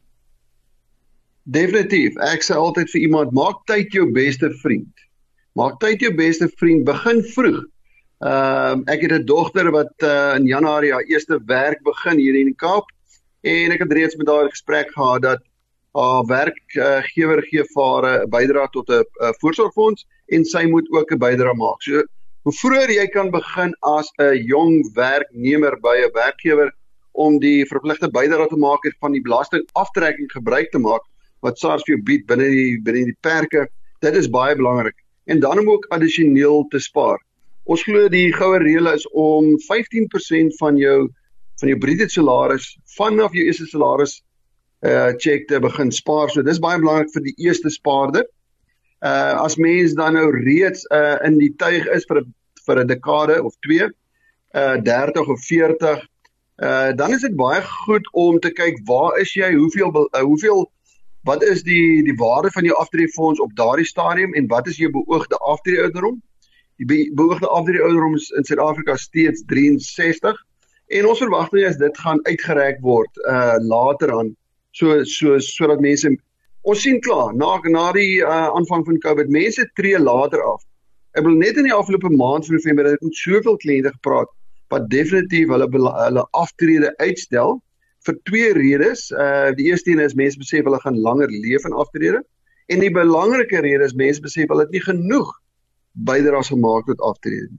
Definitief. Ek sê altyd vir iemand, maak tyd jou beste vriend. Maak tyd jou beste vriend, begin vroeg. Uh, ek het 'n dogter wat uh, in Januarie haar eerste werk begin hier in die Kaap en ek het reeds met haar gesprek gehad dat haar werkgewer gee vir haar 'n bydrae tot 'n voorsorgfonds en sy moet ook 'n bydrae maak. So hoe vroeër jy kan begin as 'n jong werknemer by 'n werkgewer om die verpligte bydrae te maak en van die belastingaftrekking gebruik te maak wat SARS vir jou bied binne die binne die perke, dit is baie belangrik. En dan om ook addisioneel te spaar. Ons glo die goue reël is om vyftien persent van jou van jou bruto salaris vanaf jou eerste salaris uh check te begin spaar. So dis baie belangrik vir die eerste spaarder. Uh as mens dan nou reeds uh in die tuig is vir 'n vir 'n dekade of twee, uh dertig of veertig, uh dan is dit baie goed om te kyk waar is jy, hoeveel uh, hoeveel wat is die die waarde van jou aftreefonds op daardie stadium en wat is jou beoogde aftreeouderdom? Die be, beoogde aftreeouderdom is in Suid-Afrika steeds drie en sestig en ons verwagting is dit gaan uitgereik word uh later aan so so sodat mense ons sien klaar na na die uh, aanvang van COVID mense tree later af. Ek wil net in die afgelope maand van November het ek met soveel kliënte gepraat wat definitief hulle hulle aftrede uitstel vir twee redes. Uh die eerste een is mense besef hulle gaan langer leef in aftrede en die belangrike rede is mense besef hulle het nie genoeg bydraes gemaak tot aftrede.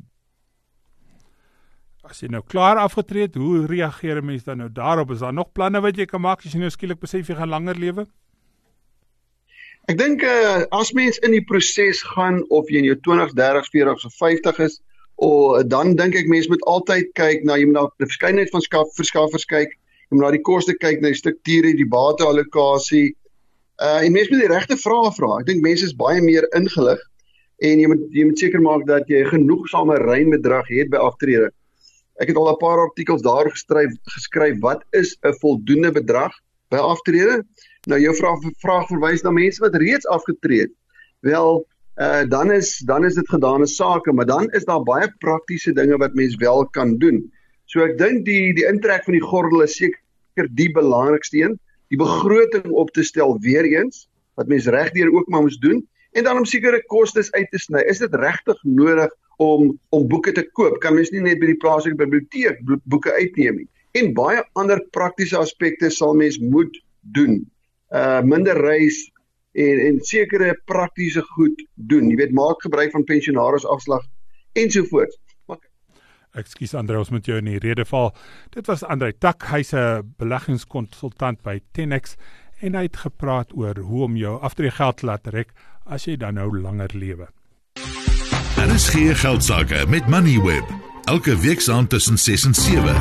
As jy nou klaar afgetree het, hoe reageer mense dan nou daarop? Is daar nog planne wat jy kan maak as jy nou skielik besef jy gaan langer lewe? Ek dink uh, as mens in die proses gaan of jy in jou twintigs, dertigs, veertigs of vyftig is, of, dan dink ek mense moet altyd kyk na jy moet na die verskeidenheid van skaf, verskaffers kyk, jy moet na die koste kyk, na die strukture, die bateallokasie. Uh, en mense moet die regte vrae vra. Ek dink mense is baie meer ingelig en jy moet jy moet seker maak dat jy genoegsame reinbedrag het by aftrede. Ek het al 'n paar artikels daar geskryf, geskryf wat is 'n voldoende bedrag by aftrede? Nou jou vraag, vraag verwys na mense wat reeds afgetree het. Wel, uh, dan is dan is dit gedane sake, maar dan is daar baie praktiese dinge wat mens wel kan doen. So ek dink die die intrek van die gordel is seker die belangrikste een, die begroting op te stel weer eens, wat mens regdeur ook maar moet doen, en dan om sekere kostes uit te sny. Is dit regtig nodig om om boeke te koop? Kan mens nie net by die plaaslike biblioteek boeke uitneem nie? En baie ander praktiese aspekte sal mens moet doen. Uh minder reis en en sekere praktiese goed doen. Jy weet, maak gebruik van pensionarisafslag ensovoorts. Ekskuus Andre, ons moet jou in die rede val. Dit was Andre Tak, hy's 'n beleggingskonsultant by ten X en hy het gepraat oor hoe om jou aftreegeld te laat rek as jy dan nou langer lewe. R S G Geldsaake met Moneyweb, elke week saand tussen ses en sewe.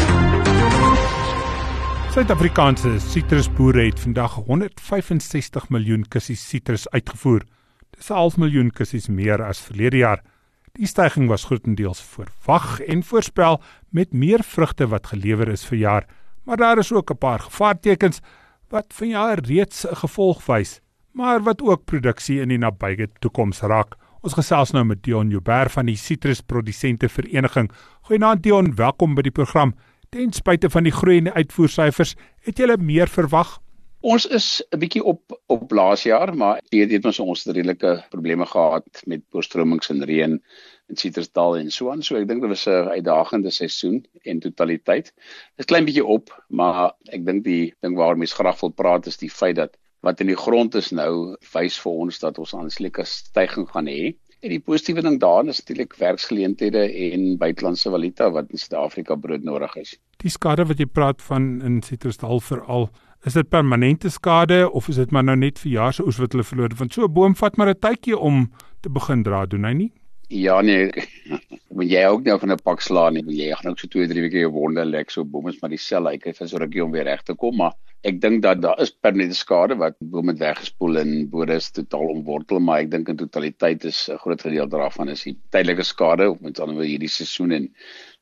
Suid-Afrikaanse sitrusboere het vandag honderd vyf en sestig miljoen kussies sitrus uitgevoer. Dis 'n half miljoen kussies meer as verlede jaar. Die styging was grotendeels verwag en voorspel met meer vrugte wat gelewer is vir jaar, maar daar is ook 'n paar gevaartekens wat vanjaar reeds 'n gevolg wys, maar wat ook produksie in die nabye toekoms raak. Ons gesels nou met Dion Joubert van die Sitrusprodusente Vereniging. Goeienaand Dion, welkom by die program. Ten spyte van die groeiende uitvoersyfers, het julle meer verwag? Ons is 'n bietjie op op laas jaar, maar dit het ons ons redelike probleme gehad met oorstromings en reën in Citrusdal en so aan. So ek dink dit was 'n uitdagende seisoen en totaliteit. Dit is klein bietjie op, maar ek dink die ding waaroor mense graag wil praat is die feit dat wat in die grond is nou wys vir ons dat ons aansienlike stygings gaan hê. En die positiewe ding daarin is natuurlik werksgeleenthede en buitelandse valuta wat in Suid-Afrika broodnodig is. Die skade wat jy praat van in Citrusdal veral, is dit permanente skade of is dit maar nou net vir jaar se oes wat hulle verloor? Want so 'n boom vat maar 'n tydjie om te begin dra, doen hy nie? Ja nee, want jy ook nou van 'n pak slaan nie, jy gaan ook so twee, drie weke jou wonde lek, so boom is maar dieselfde, hy kyk vir so rukkie om weer reg te kom, maar ek dink dat daar is permanente skade wat boom het weggespoel en bode is totaal omwortel, maar ek dink in totaliteit is 'n groot gedeelte daarvan is die tydelike skade, met ander woorde hierdie seisoen en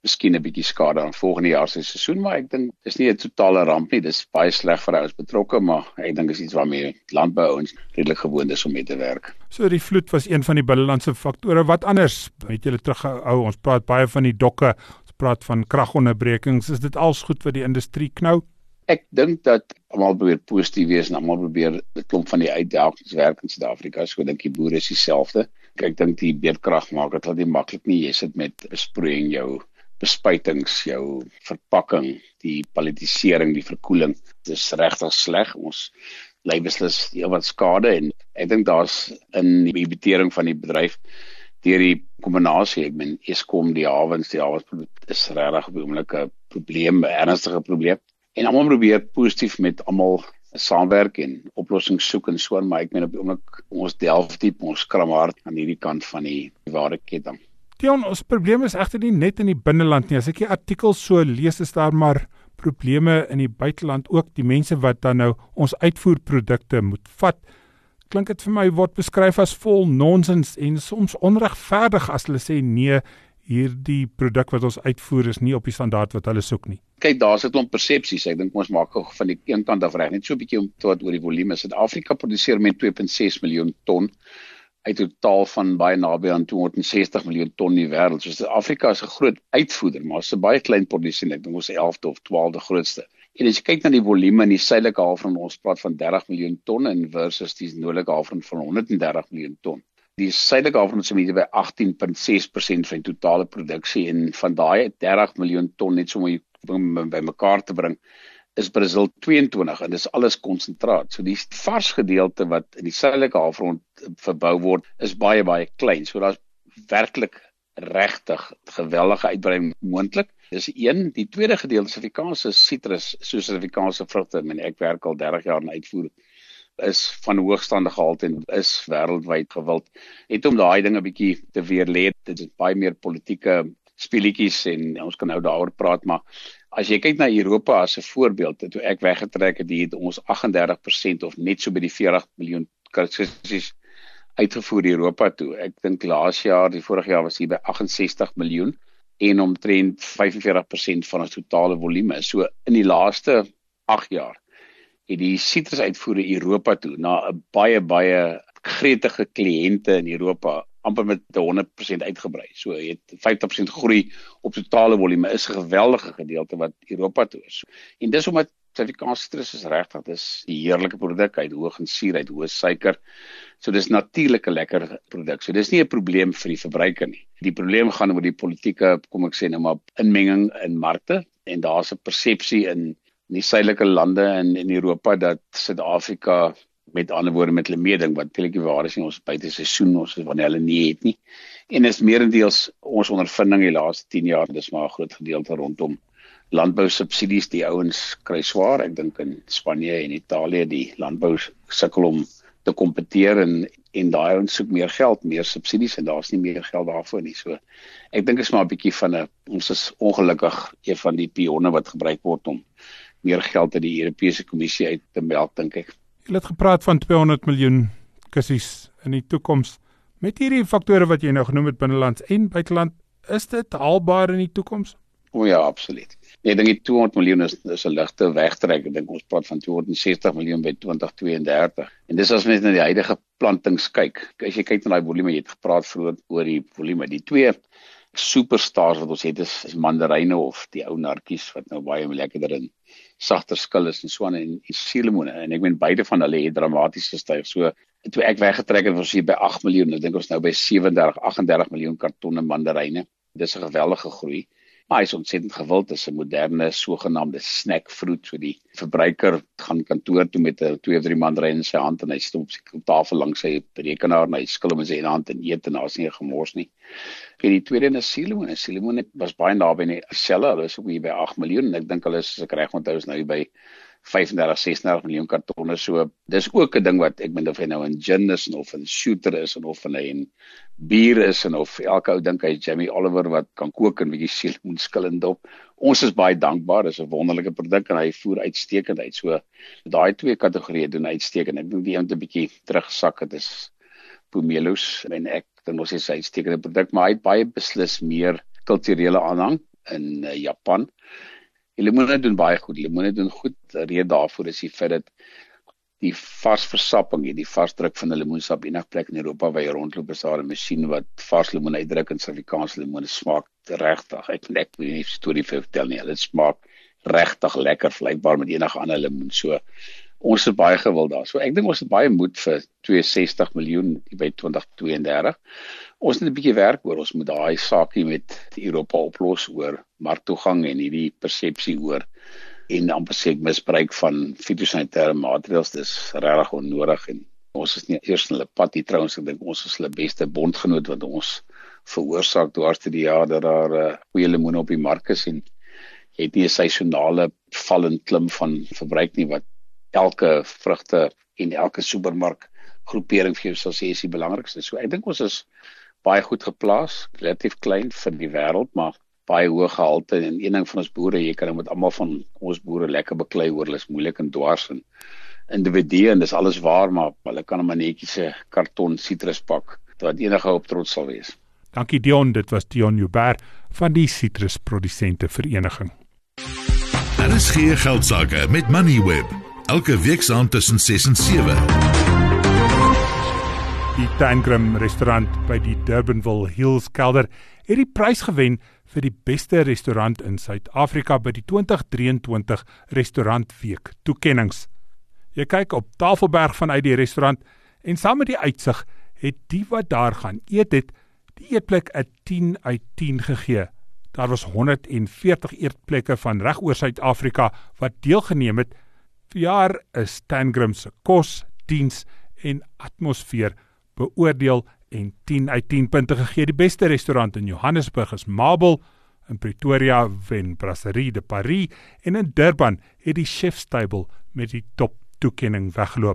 miskien 'n bietjie skade aan volgende jaar se seisoen, maar ek dink dis nie 'n totale ramp nie. Dis baie sleg vir ons betrokke, maar ek dink is iets waarmee landbououens redelik gewoond is om mee te werk. So die vloed was een van die binnelandse faktore. Wat anders het julle teruggehou? Ons praat baie van die dokke, ons praat van kragonderbrekings. Is dit als goed vir die industrie knou? Ek dink dat almal probeer positief wees en almal probeer 'n klomp van die uitdagings werk in Suid-Afrika. So ek dink die boere is dieselfde. Ek dink die beerdkrag maak dit nie maklik nie. Jy sit met besproeiing, jou bespuitings, jou verpakking, die politisering, die verkoeling. Dit is regtig sleg. Ons ly beslis heelwat skade en ek dink daar's in die debitering van die bedryf deur die kombinasie, ek meen Eskom, die hawens, die hawens is regtig op die oomblik 'n probleem, 'n ernstige probleem. En almal probeer positief met almal saamwerk en oplossings soek en so, maar ek meen op die oomblik ons delf diep, ons kram hard aan hierdie kant van die waardeketting. Dion, ons probleem is egter nie net in die binneland nie. As ek die artikels so lees, is daar maar probleme in die buiteland ook. Die mense wat dan nou ons uitvoerprodukte moet vat, klink dit vir my word beskryf as vol nonsens en soms onregverdig as hulle sê nee, hierdie produk wat ons uitvoer is nie op die standaard wat hulle soek nie. Kyk, daar's 'n klomp persepsies. Ek dink ons maak van die een kant af reg, net so 'n bietjie om wat oor die volume. Suid-Afrika produseer met twee komma ses miljoen ton uit totaal van baie naby aan tweehonderdsestig miljoen ton in die wêreld. So Suid-Afrika is 'n groot uitvoerder, maar is 'n baie klein produsent. Ek dink ons is elfde of twaalfde grootste. En as jy kyk na die volume in die suidelike halfrond, ons praat van dertig miljoen ton en versus die noordelike halfrond van honderddertig miljoen ton. Die suidelike halfrond is omtrent by agttien komma ses persent van die totale produksie en van daai dertig miljoen ton net so om by mekaar te bring, is Brazil tweeëntwintig en dis alles konsentraat. So die vars gedeelte wat in die suidelike halfrond verbou word, is baie baie klein. So daar's werklik regtig geweldige uitbreiding moontlik. Dis een, die tweede gedeelte is Afrikaanse sitrus, soos Afrikaanse vrugte. Men ek werk al dertig jaar in uitvoer, is van hoogstaande gehalte en is wêreldwyd gewild. Net om daai dinge 'n bietjie te weerlê, dit is baie meer politieke speletjies en ons kan nou daaroor praat, maar as jy kyk na Europa as 'n voorbeeld, toe ek weggetrek het, het ons agt en dertig persent of net so by die veertig miljoen kursusse uitgevoer Europa toe. Ek dink laas jaar, die vorige jaar was hier by agt en sestig miljoen en omtrent vyf en veertig persent van ons totale volume. So in die laaste agt jaar het die sitrusuitvoere Europa toe na 'n baie baie gretige kliënte in Europa amper met honderd persent uitgebrei. So jy het vyftig persent groei op totale volume, is 'n geweldige gedeelte wat Europa toe is. En dis omdat Suid-Afrikaanse sitrus is regtig, dis die heerlike produk, hy het hoë in suur, hy het hoë suiker. So dis natuurlik 'n lekker produk. So dis nie 'n probleem vir die verbruiker nie. Die probleem gaan oor die politieke, kom ek sê nou maar, inmenging in markte en daar's 'n persepsie in in die suidelike lande in in Europa dat Suid-Afrika met ander woorde met hulle meeding wat eintlik nie waar is nie, ons buite seisoen, ons is wanneer hulle nie het nie. En is meerendeels ons ondervinding die laaste tien jaar, dis maar 'n groot gedeelte rondom landbou subsidies, die ouens kry swaar. Ek dink in Spanje en Italië die landbou sukkel om te kompeteer en en daai ouens soek meer geld, meer subsidies en daar's nie meer geld daarvoor nie. So ek dink is maar 'n bietjie van 'n ons is ongelukkig een van die pionne wat gebruik word om meer geld uit die Europese Kommissie uit te melk, dink ek. Jy het gepraat van tweehonderd miljoen kussies in die toekoms. Met hierdie faktore wat jy nou genoem het, binnelands en buiteland, is dit haalbaar in die toekoms? O ja, absoluut. Nee, ek dink die tweehonderd miljoen is, is 'n ligte wegtrek. Ek dink ons praat van tweehonderdsestig miljoen by twintig tweeëndertig. En dis as mens na die huidige plantings kyk. As jy kyk na daai volume, jy het gepraat vroeër oor die volume. Die twee superstars wat ons het is, is mandaryne of die ou nartjies wat nou baie lekkerder in sagter skil is en so aan en, en suurlemoene. En ek meen beide van hulle het dramaties gestyg. So toe ek weggetrek het, was hier by agt miljoen. Ek dink ons nou by sewendertig, agt en dertig miljoen kartonne mandaryne. Dis 'n geweldige groei. Maar hy is ontsettend gewild, dis 'n moderne sogenaamde snack fruit, so die verbruiker gaan kantoor toe met 'n twee of drie mandaryne in sy hand en hy sit op sy tafel langs sy rekenaar en hy skil hom in sy hand en eet en daar's nie 'n gemors nie. En die tweede is suurlemoene. Suurlemoene was baie naby aan dieselfde, hulle is ook hier by agt miljoen en ek dink hulle is, as ek reg onthou, is nou hier by vyfendertig, sesendertig miljoen kartonne. So dis ook 'n ding wat ek meen of hy nou in gin is en of in shooter is en of hy in bier is en of elke ou dink hy Jamie Oliver wat kan kook en bietjie suurlemoen skil en dop. Ons is baie dankbaar, dis 'n wonderlike produk en hy voer uitstekend uit. So daai twee kategorieë doen uitstekend. Ek dink die een het 'n bietjie teruggesak, dit is pomelos en ek dink ons is 'n uitstekende produk, maar hy het baie beslis meer kulturele aanhang in uh, Japan. Die lemoene doen baie goed. Die lemoene doen goed. Rede daarvoor is die feit dat die vars versapping, die varsdruk van 'n lemoensap enige plek in Europa waar jy rondloop, is daar 'n masjien wat vars lemoen uitdruk en Suid-Afrikaanse lemoene smaak regtig. Ek ek wil nie 'n storie vir vertel nie. Dit smaak regtig lekker, vergelykbaar met enige ander lemoen. So ons het baie gewild daar. So ek dink ons het baie moed vir twee komma ses nul miljoen by twintig twee en dertig. Ons het 'n bietjie werk oor. Ons moet daai saakie met Europa oplos oor marktoegang en hierdie persepsie oor en amper sê ek misbruik van fitosanitêre maatreëls. Dis regtig onnodig en ons is nie eers in hulle pad nie trouens. Ek dink ons is hulle beste bondgenoot wat ons veroorsaak dwars deur die jaar dat daar uh, goeie lemoene op die mark is en jy het nie 'n seisonale val en klim van verbruik nie wat elke vrugte en elke supermark groepering vir jou sal sê is die belangrikste. So ek dink ons is baie goed geplaas, relatief klein vir die wêreld, maar baie hoë gehalte en een ding van ons boere, jy kan met almal van ons boere lekker beklei oor, hulle is moeilik en dwars en individue en dis alles waar, maar hulle kan 'n netjiese karton sitruspak wat enige op trots sal wees. Dankie Dion, dit was Dion Joubert van die Sitrusprodusente Vereniging. Daar is geen geldsaake met Moneyweb. Elke week saam tussen ses en sewe. Die Tangrim restaurant by die Durbanville Hills kelder het die prys gewen vir die beste restaurant in Suid-Afrika by die twintig drieëntwintig Restaurantweek toekennings. Jy kyk op Tafelberg vanuit die restaurant en saam met die uitsig het die wat daar gaan eet het die eetplek 'n tien uit tien gegee. Daar was honderd en veertig eetplekke van reg oor Suid-Afrika wat deelgeneem het. Verjaar is Tangrim se kos, diens en atmosfeer beoordeel en tien uit tien punte gegee. Die beste restaurant in Johannesburg is Marble, in Pretoria wen Brasserie de Paris en in Durban het die Chef's Table met die top toekenning weggeloop.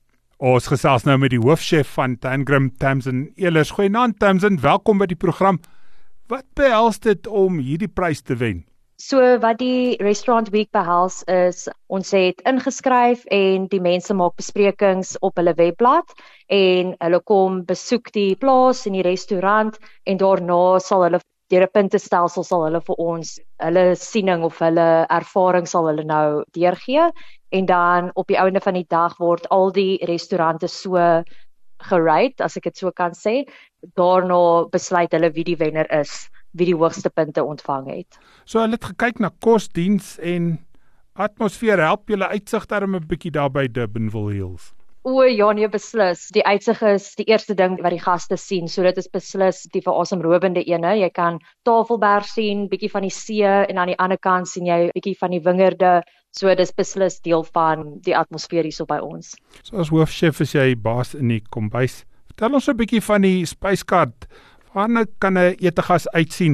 Ons gesels nou met die hoofchef van Tangrim, Tamsin Ehlers. Goeienaand Tamsin, welkom by die program. Wat behels dit om hierdie prys te wen? So wat die Restaurant Week behels is, ons het ingeskryf en die mense maak besprekings op hulle webblad en hulle kom besoek die plaas en die restaurant en daarna sal hulle deur 'n puntestelsel sal hulle vir ons hulle siening of hulle ervaring sal hulle nou deurgee en dan op die einde van die dag word al die restaurante so gerate, as ek dit so kan sê. Daarna besluit hulle wie die wenner is, wie die hoogste punte ontvang het. So hulle het gekyk na kos, diens en atmosfeer. Help julle uitsig daarom 'n bietjie daar by Durbanville Hills? O ja, nee, beslis. Die uitsig is die eerste ding wat die gaste sien, so dit is beslis die verasemrowende ene. Jy kan Tafelberg sien, bietjie van die see en aan die ander kant sien jy bietjie van die wingerde. So dis beslis deel van die atmosfeer hierso by ons. So as hoofchef is jy baas in die kombuis. Vertel ons 'n bietjie van die spyskaart. Waarna kan 'n etegas uitsien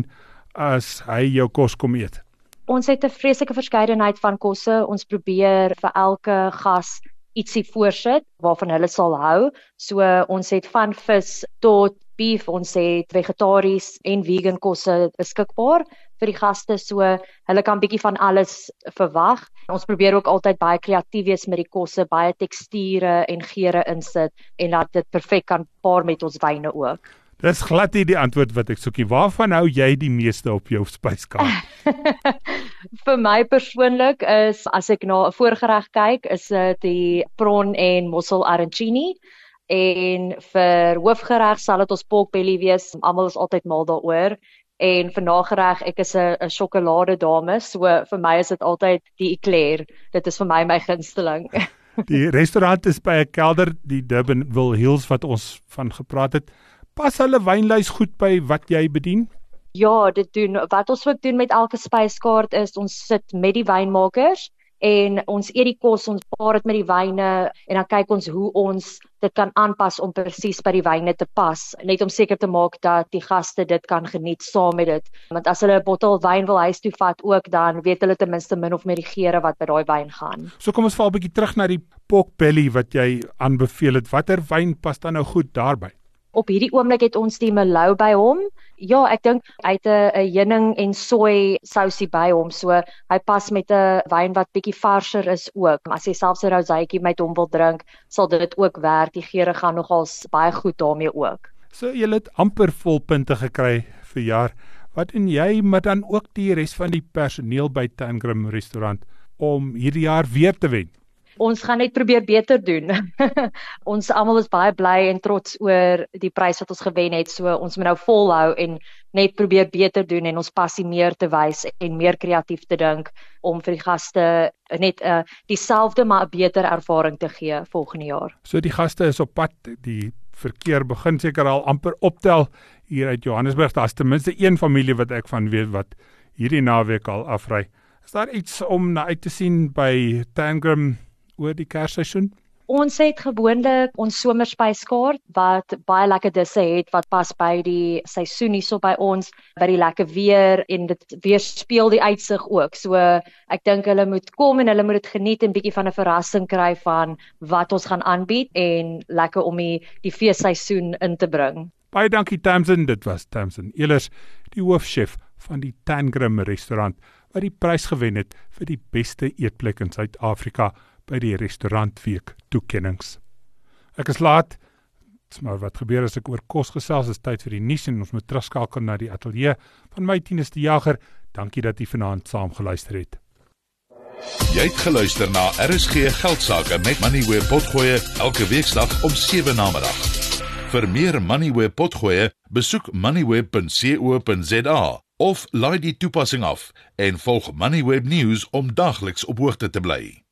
as hy jou kos kom eet? Ons het 'n vreeslike verskeidenheid van kosse. Ons probeer vir elke gas ietsie voorsit waarvan hulle sal hou. So ons het van vis tot beef, ons het vegetaries en vegan kosse beskikbaar vir die gaste, so hulle kan bietjie van alles verwag. Ons probeer ook altyd baie kreatief wees met die kosse, baie teksture en geure insit en dat dit perfek kan paar met ons wyne ook. Dis glad nie die antwoord wat ek soekie. Waarvan hou jy die meeste op jou spyskaart? Vir my persoonlik is, as ek na 'n voorgereg kyk, is dit die prawn en mossel arancini. En vir hoofgereg sal dit ons pork belly wees. Almal is altyd mal daaroor. En vir nagereg, ek is 'n 'n sjokolade dame, so vir my is dit altyd die eclair. Dit is vir my my gunsteling. Die restaurant is by 'n kelder, die Durbanville Hills wat ons van gepraat het. Pas hulle wynlys goed by wat jy bedien? Ja, dit doen. Wat ons ook doen met elke spyskaart is, ons sit met die wynmakers en ons eet die kos, ons paar dit met die wyne en dan kyk ons hoe ons dit kan aanpas om presies by die wyne te pas, net om seker te maak dat die gaste dit kan geniet saam met dit. Want as hulle 'n bottel wyn wil huis toe vat ook, dan weet hulle ten minste min of meer die geure wat by daai wyn gaan. So kom ons val 'n bietjie terug na die pork belly wat jy aanbeveel het. Watter wyn pas dan nou goed daarby? Op hierdie oomblik het ons die Merlot by hom. Ja, ek dink hy het 'n heuning en soy sousie by hom, so hy pas met 'n wyn wat bietjie varser is ook. As jy selfs 'n roséitjie met hom wil drink, sal dit ook werk. Die geure gaan nogals baie goed daarmee ook. So jy het amper vol punte gekry vir jaar. Wat doen jy, maar dan ook die res van die personeel by Tangrim restaurant om hierdie jaar weer te wen? Ons gaan net probeer beter doen. Ons almal is baie bly en trots oor die prys wat ons gewen het. So ons moet nou volhou en net probeer beter doen en ons passie meer te wys en meer kreatief te dink om vir die gaste net 'n uh, dieselfde maar 'n beter ervaring te gee volgende jaar. So die gaste is op pad, die verkeer begin seker al amper optel hier uit Johannesburg. Daar's ten minste een familie wat ek van weet wat hierdie naweek al afry. Is daar iets om na uit te sien by Tangrim oor die Kersseisoen? Ons het gewoonlik ons somerspyskaart wat baie lekker disse het wat pas by die seisoen hierso by ons, by die lekker weer en dit weerspieël die uitsig ook. So ek dink hulle moet kom en hulle moet dit geniet en bietjie van 'n verrassing kry van wat ons gaan aanbied en lekker om die, die feesseisoen in te bring. Baie dankie Tamsin, dit was Tamsin Ehlers, die hoofchef van die Tangrim restaurant wat die prys gewen het vir die beste eetplek in Suid-Afrika by die Restaurantweek toekennings. Ek is laat, maar wat gebeur as ek oor kos gesels, is tyd vir die nuus en ons moet terugskakel na die ateljee van my Tinus die Jager. Dankie dat jy vanaand saam geluister het. Jy het geluister na R S G Geldsaake met Moneyweb Potgoe elke weeksdag om sewe namiddag. Vir meer Moneyweb Potgoe, besoek moneyweb punt co punt za of laai die toepassing af en volg Moneyweb News om dagliks op hoogte te bly.